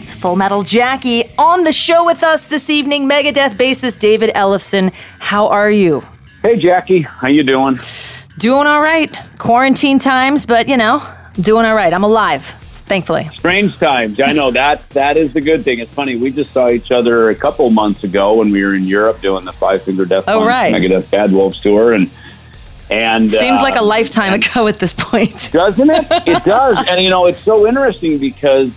It's Full Metal Jackie on the show with us this evening. Megadeth bassist David Ellefson. How are you? Hey, Jackie. How you doing? Doing all right. Quarantine times, but, doing all right. I'm alive, thankfully. Strange times. I know that is the good thing. It's funny. We just saw each other a couple months ago when we were in Europe doing the Five Finger Death Punch Megadeth Bad Wolves tour. And seems like a lifetime ago at this point. Doesn't it? It does. And, it's so interesting because,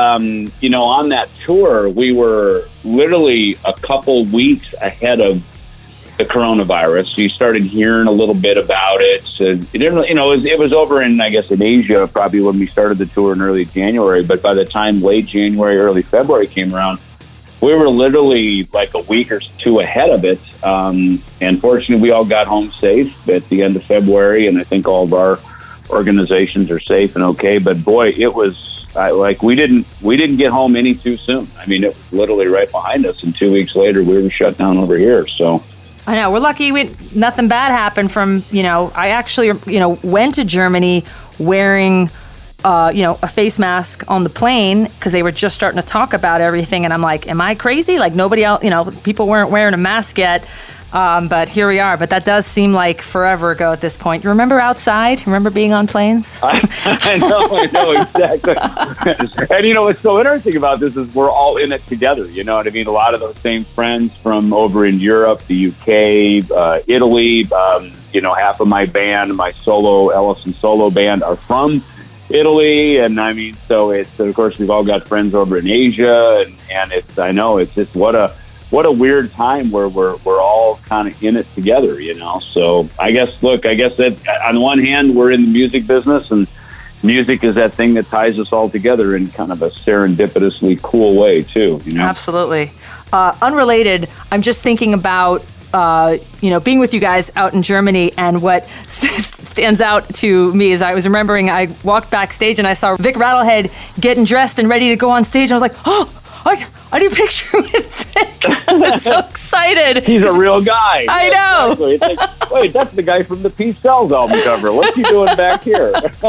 on that tour, we were literally a couple weeks ahead of the coronavirus. You started hearing a little bit about it. So it didn't, it was over in Asia, probably when we started the tour in early January. But by the time late January, early February came around, we were literally like a week or two ahead of it. And fortunately, we all got home safe at the end of February. And I think all of our organizations are safe and okay. But boy, it was we didn't get home any too soon. I mean, it was literally right behind us. And 2 weeks later, we were shut down over here. So I know we're lucky. Nothing bad happened from, I actually, went to Germany wearing a face mask on the plane because they were just starting to talk about everything. And I'm like, am I crazy? Like nobody else, people weren't wearing a mask yet. But here we are. But that does seem like forever ago at this point. You remember outside? Remember being on planes? I know, exactly. And what's so interesting about this is we're all in it together. You know what I mean? A lot of those same friends from over in Europe, the UK, Italy, half of my band, my Ellefson solo band are from Italy, and so it's, of course, we've all got friends over in Asia, and it's just what a weird time where we're all kind of in it together, So I guess that on one hand we're in the music business, and music is that thing that ties us all together in kind of a serendipitously cool way too. Absolutely. Unrelated. I'm just thinking about being with you guys out in Germany, and what stands out to me is I was remembering I walked backstage and I saw Vic Rattlehead getting dressed and ready to go on stage, and I was like, oh, I need a picture with Vic. I was so excited. He's a real guy. I know. Exactly. It's like, wait, that's the guy from the Peace Cells album cover. What's he doing back here?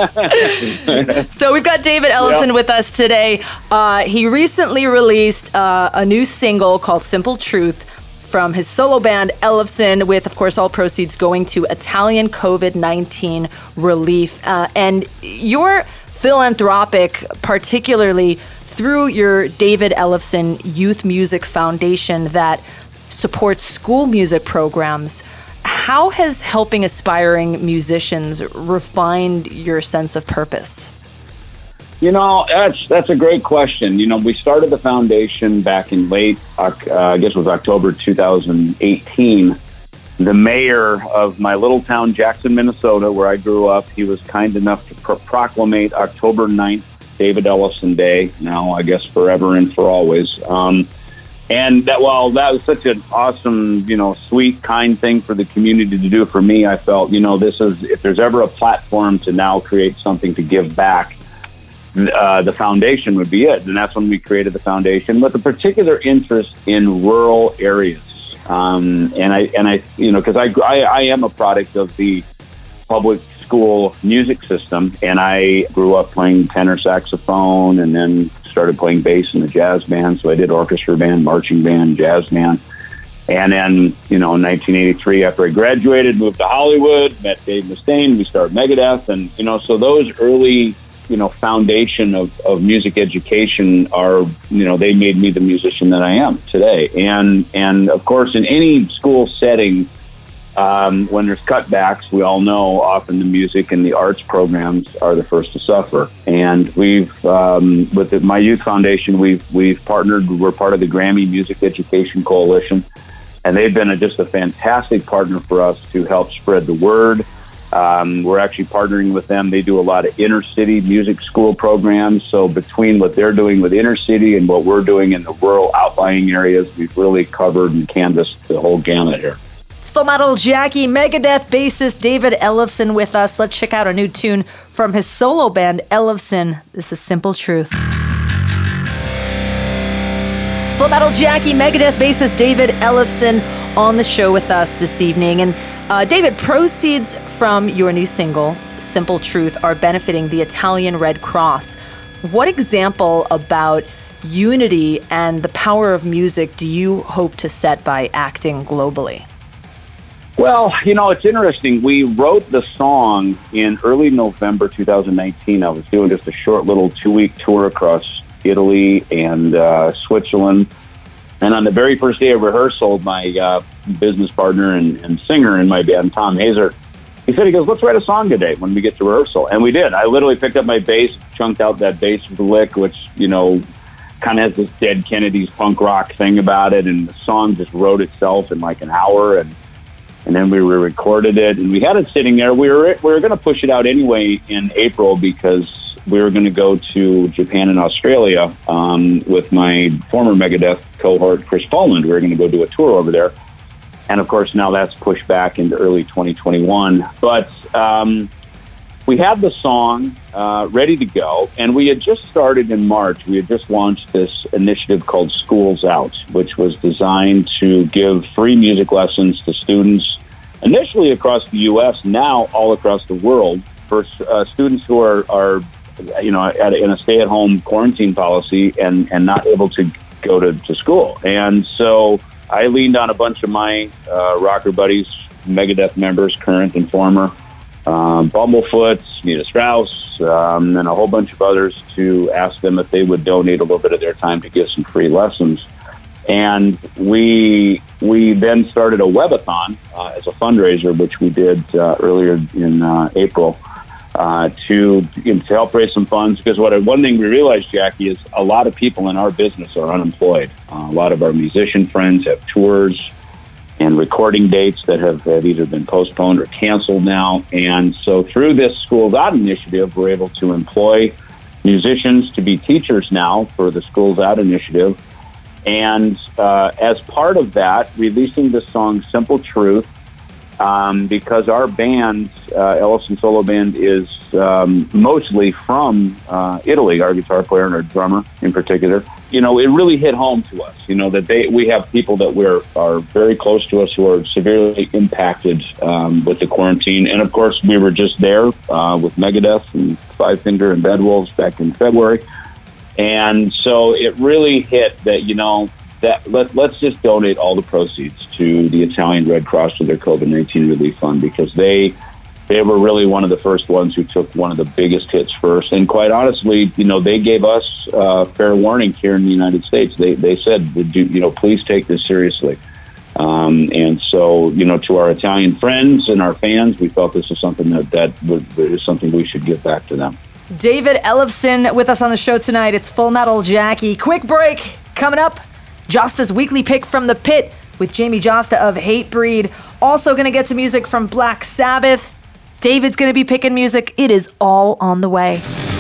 So we've got David Ellefson with us today. He recently released a new single called Simple Truth from his solo band Ellefson, with, of course, all proceeds going to Italian COVID-19 relief. And you're philanthropic, particularly through your David Ellefson Youth Music Foundation that supports school music programs. How has helping aspiring musicians refined your sense of purpose? That's a great question. We started the foundation back in late, October 2018. The mayor of my little town, Jackson, Minnesota, where I grew up, he was kind enough to proclamate October 9th, David Ellefson Day, now I guess forever and for always. And that was such an awesome, sweet, kind thing for the community to do for me. I felt, if there's ever a platform to now create something to give back, the foundation would be it. And that's when we created the foundation with a particular interest in rural areas. Because I am a product of the public school music system, and I grew up playing tenor saxophone and then started playing bass in a jazz band. So I did orchestra band, marching band, jazz band. And then, in 1983, after I graduated, moved to Hollywood, met Dave Mustaine, we started Megadeth. And, so those early, foundation of music education are, they made me the musician that I am today. And of course, in any school setting, when there's cutbacks, we all know often the music and the arts programs are the first to suffer. And we've, with my youth foundation, we've partnered. We're part of the Grammy Music Education Coalition, and they've been just a fantastic partner for us to help spread the word. We're actually partnering with them. They do a lot of inner city music school programs. So between what they're doing with inner city and what we're doing in the rural outlying areas, we've really covered and canvassed the whole gamut here. It's Full Metal Jackie, Megadeth bassist David Ellefson with us. Let's check out a new tune from his solo band, Ellefson. This is Simple Truth. It's Full Metal Jackie, Megadeth bassist David Ellefson on the show with us this evening. And David, proceeds from your new single, Simple Truth, are benefiting the Italian Red Cross. What example about unity and the power of music do you hope to set by acting globally? Well, it's interesting. We wrote the song in early November 2019. I was doing just a short little 2-week tour across Italy and Switzerland. And on the very first day of rehearsal, my business partner and singer in my band, Tom Hazer, he goes, let's write a song today when we get to rehearsal. And we did. I literally picked up my bass, chunked out that bass with the lick, which, kind of has this Dead Kennedys punk rock thing about it. And the song just wrote itself in like an hour. And then we recorded it. And we had it sitting there. We were going to push it out anyway in April because we were going to go to Japan and Australia with my former Megadeth cohort, Chris Poland. We were going to go do a tour over there. And, of course, now that's pushed back into early 2021. But we had the song ready to go, and we had just started in March. We had just launched this initiative called Schools Out, which was designed to give free music lessons to students initially across the U.S., now all across the world, for students who are in a stay-at-home quarantine policy and not able to go to school. And so I leaned on a bunch of my rocker buddies, Megadeth members, current and former, Bumblefoot, Nita Strauss, and a whole bunch of others to ask them if they would donate a little bit of their time to give some free lessons. And we then started a webathon as a fundraiser, which we did earlier in April, to help raise some funds. Because one thing we realized, Jackie, is a lot of people in our business are unemployed. A lot of our musician friends have tours and recording dates that have either been postponed or canceled now. And so through this Schools Out initiative, we're able to employ musicians to be teachers now for the Schools Out initiative. And as part of that, releasing the song Simple Truth, because our band, Ellefson Solo Band, is mostly from Italy, our guitar player and our drummer in particular. It really hit home to us, that we have people that are very close to us who are severely impacted with the quarantine. And, of course, we were just there with Megadeth and Five Finger and Bad Wolves back in February. And so it really hit that, let's just donate all the proceeds to the Italian Red Cross for their COVID-19 relief fund, because they were really one of the first ones who took one of the biggest hits first. And quite honestly, they gave us fair warning here in the United States. They said, please take this seriously. And so, to our Italian friends and our fans, we felt this is something that is something we should give back to them. David Ellefson with us on the show tonight. It's Full Metal Jackie. Quick break coming up. Josta's weekly pick from the pit with Jamie Josta of Hatebreed. Also going to get some music from Black Sabbath. David's going to be picking music. It is all on the way.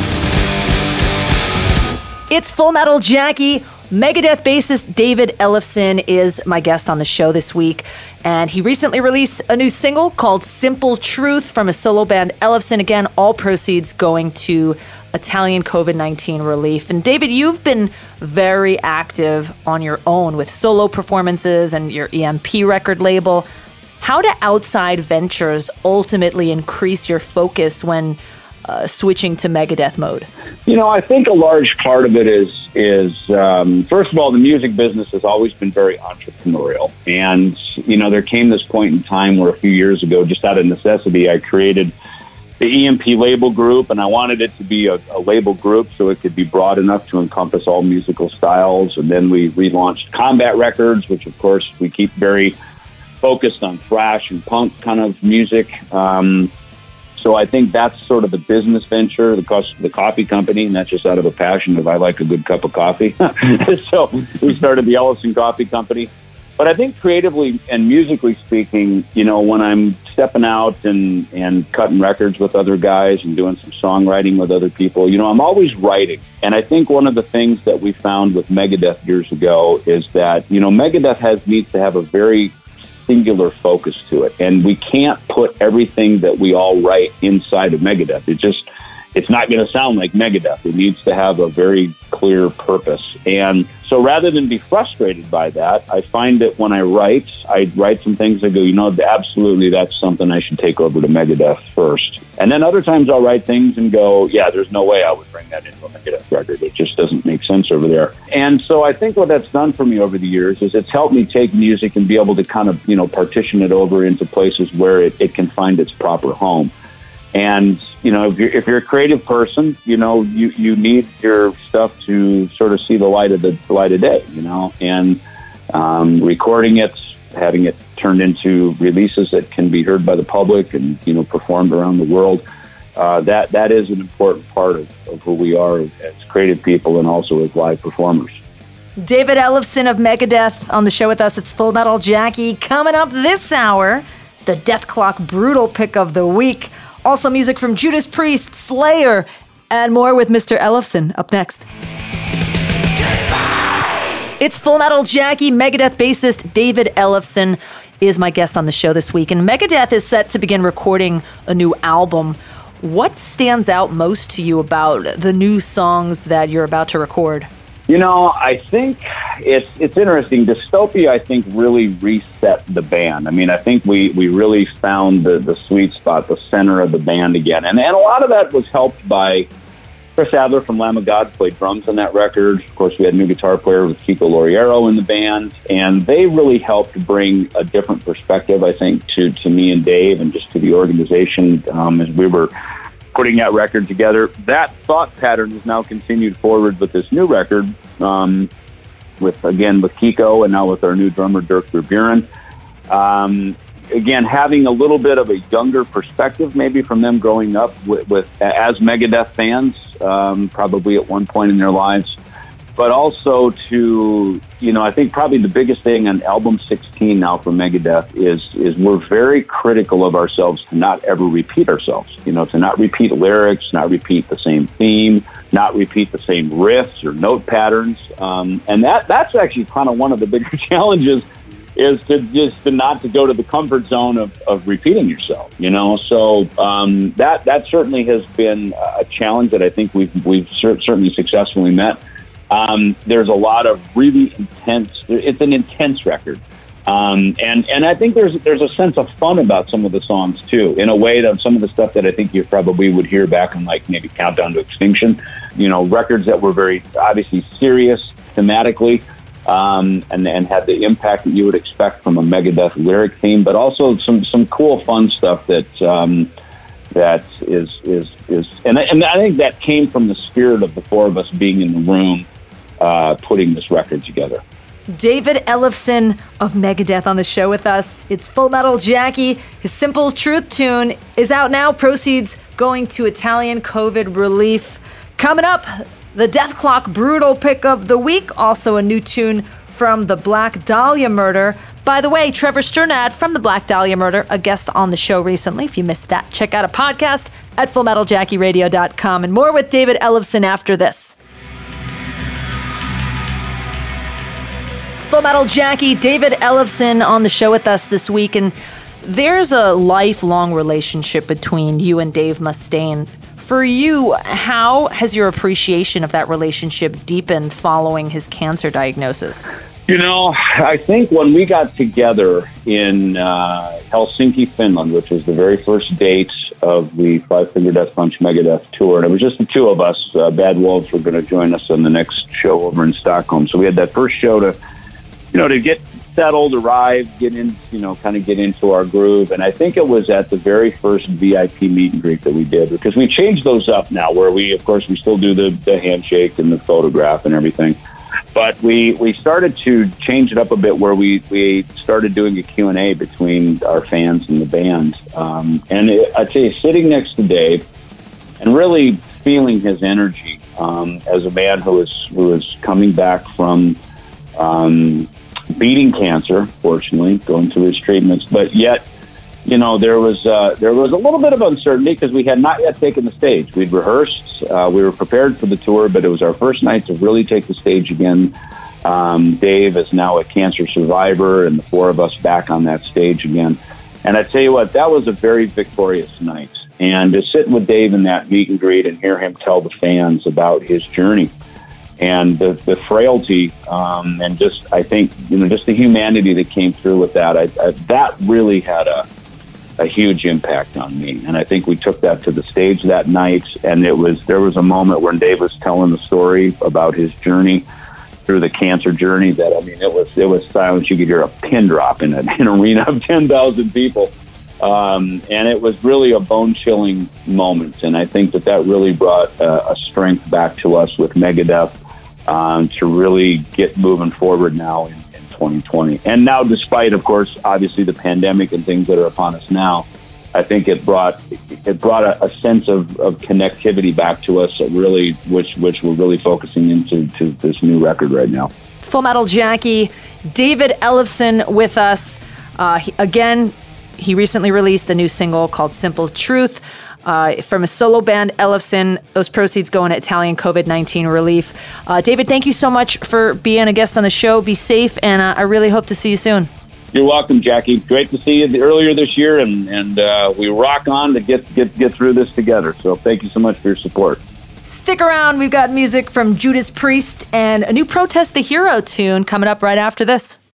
It's Full Metal Jackie. Megadeth bassist David Ellefson is my guest on the show this week, and he recently released a new single called Simple Truth from his solo band Ellefson. Again, all proceeds going to Italian COVID-19 relief. And David, you've been very active on your own with solo performances and your EMP record label. How do outside ventures ultimately increase your focus when switching to Megadeth mode? I think a large part of it is first of all, the music business has always been very entrepreneurial. And, there came this point in time where a few years ago, just out of necessity, I created the EMP label group, and I wanted it to be a label group so it could be broad enough to encompass all musical styles. And then we relaunched Combat Records, which, of course, we keep very focused on thrash and punk kind of music. So I think that's sort of the business venture, the coffee company, and that's just out of a passion of I like a good cup of coffee. So we started the Ellefson Coffee Company. But I think creatively and musically speaking, when I'm stepping out and cutting records with other guys and doing some songwriting with other people, I'm always writing. And I think one of the things that we found with Megadeth years ago is that, Megadeth needs to have a very singular focus to it. And we can't put everything that we all write inside of Megadeth. it's not going to sound like Megadeth. It needs to have a very clear purpose. And so rather than be frustrated by that, I find that when I write some things, I go, absolutely, that's something I should take over to Megadeth first. And then other times I'll write things and go, yeah, there's no way I would bring that into a Megadeth record. It just doesn't make sense over there. And so I think what that's done for me over the years is it's helped me take music and be able to kind of, partition it over into places where it can find its proper home. And, if you're a creative person, you need your stuff to sort of see the light of day, and recording it, having it turned into releases that can be heard by the public and, performed around the world. That is an important part of who we are as creative people and also as live performers. David Ellefson of Megadeth on the show with us. It's Full Metal Jackie. Coming up this hour, the Death Clock Brutal Pick of the Week. Also music from Judas Priest, Slayer, and more with Mr. Ellefson up next. It's Full Metal Jackie. Megadeth bassist David Ellefson is my guest on the show this week. And Megadeth is set to begin recording a new album. What stands out most to you about the new songs that you're about to record? I think it's interesting. Dystopia, I think, really reset the band. I mean, I think we really found the sweet spot, the center of the band again. And a lot of that was helped by Chris Adler from Lamb of God, played drums on that record. Of course, we had a new guitar player with Kiko Loriero in the band. And they really helped bring a different perspective, I think, to me and Dave and just to the organization as we were putting that record together. That thought pattern is now continued forward with this new record, with Kiko and now with our new drummer, Dirk Verburen. Again, having a little bit of a younger perspective, maybe from them growing up as Megadeth fans, probably at one point in their lives. But also to, I think probably the biggest thing on album 16 now for Megadeth is we're very critical of ourselves to not ever repeat ourselves, to not repeat lyrics, not repeat the same theme, not repeat the same riffs or note patterns. And that's actually kind of one of the bigger challenges is to not to go to the comfort zone of repeating yourself, So that certainly has been a challenge that I think we've certainly successfully met. There's a lot of really it's an intense record. And I think there's a sense of fun about some of the songs too, in a way that some of the stuff that I think you probably would hear back in like maybe Countdown to Extinction, records that were very obviously serious thematically, and had the impact that you would expect from a Megadeth lyric theme, but also some cool fun stuff that is and I think that came from the spirit of the four of us being in the room, putting this record together. David Ellefson of Megadeth on the show with us. It's Full Metal Jackie. His Simple Truth tune is out now. Proceeds going to Italian COVID relief. Coming up, the Death Clock Brutal Pick of the Week. Also a new tune from the Black Dahlia Murder. By the way, Trevor Sternad from the Black Dahlia Murder, a guest on the show recently. If you missed that, check out a podcast at FullMetalJackieRadio.com. And more with David Ellefson after this. It's Full Metal Jackie, David Ellefson on the show with us this week. And there's a lifelong relationship between you and Dave Mustaine. For you, how has your appreciation of that relationship deepened following his cancer diagnosis? I think when we got together in Helsinki, Finland, which was the very first date of the Five Finger Death Punch Megadeth tour, and it was just the two of us. Bad Wolves were going to join us on the next show over in Stockholm. So we had that first show to get settled, arrive, get into our groove. And I think it was at the very first VIP meet and greet that we did, because we changed those up now, where we still do the handshake and the photograph and everything. But we started to change it up a bit, where we started doing a Q&A between our fans and the band. I'd say sitting next to Dave and really feeling his energy as a man who was coming back from beating cancer, fortunately, going through his treatments, but yet, there was a little bit of uncertainty because we had not yet taken the stage. We'd rehearsed, we were prepared for the tour, but it was our first night to really take the stage again. Dave is now a cancer survivor, and the four of us back on that stage again. And I tell you what, that was a very victorious night. And to sit with Dave in that meet and greet and hear him tell the fans about his journey and the frailty, and just, I think, just the humanity that came through with that, that really had a huge impact on me. And I think we took that to the stage that night, and there was a moment when Dave was telling the story about his journey through the cancer journey that, it was silence. You could hear a pin drop in an arena of 10,000 people. And it was really a bone-chilling moment. And I think that really brought a strength back to us with Megadeth to really get moving forward now in 2020. And now, despite, of course, obviously the pandemic and things that are upon us now, I think it brought a sense of connectivity back to us, which we're really focusing into this new record right now. Full Metal Jackie, David Ellefson with us. He recently released a new single called Simple Truth from his solo band, Ellefson. Those proceeds go into Italian COVID-19 relief. David, thank you so much for being a guest on the show. Be safe, and I really hope to see you soon. You're welcome, Jackie. Great to see you earlier this year, and we rock on to get through this together. So thank you so much for your support. Stick around. We've got music from Judas Priest and a new Protest the Hero tune coming up right after this.